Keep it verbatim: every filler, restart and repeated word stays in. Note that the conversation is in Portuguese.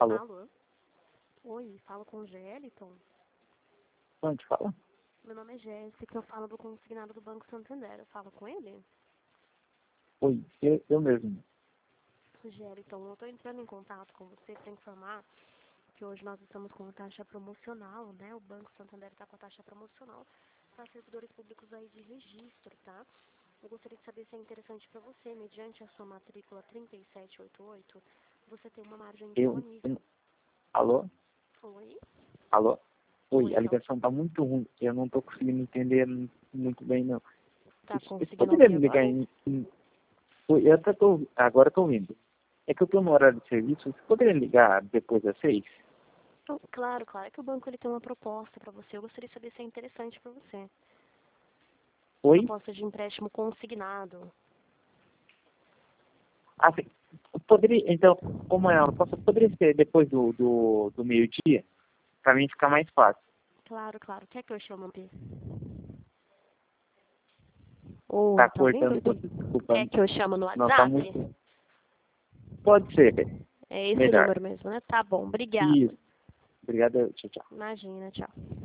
Alô? Alô? Oi, falo com o Geliton. Onde fala? Meu nome é Jéssica, eu falo do consignado do Banco Santander. Eu falo com ele? Oi, eu, eu mesmo. Geliton, eu estou entrando em contato com você para informar que hoje nós estamos com a taxa promocional, né? O Banco Santander está com a taxa promocional para servidores públicos aí de registro, tá? Eu gostaria de saber se é interessante para você, mediante a sua matrícula trinta e sete oitenta e oito, você tem uma margem Eu, disponível. eu- Alô? Oi? Alô? Oi, Oi, a tá, ligação tá muito ruim. Eu não tô conseguindo entender muito bem, não. tá Você você conseguindo poderia ouvir me ligar agora? em... em... Oi, eu até tô... Agora eu tô ouvindo. É que eu tô no horário de serviço. Você poderia ligar depois das seis? Então, claro, claro, é que o banco ele tem uma proposta para você. Eu gostaria de saber se é interessante para você. Oi? Proposta de empréstimo consignado. Ah, sim. Poderia... Então, como é ela? Posso... Poderia ser depois do, do, do meio-dia? Pra mim ficar mais fácil. Claro, claro. Quer que eu chame o P? Oi, Tá tá cortando ouvindo? tudo. Desculpa. Quer que eu chame no Não, tá WhatsApp? muito... Pode ser. É esse o Melhor. número mesmo, né? Tá bom, obrigado. Isso. Obrigado. Tchau, tchau. Imagina, tchau.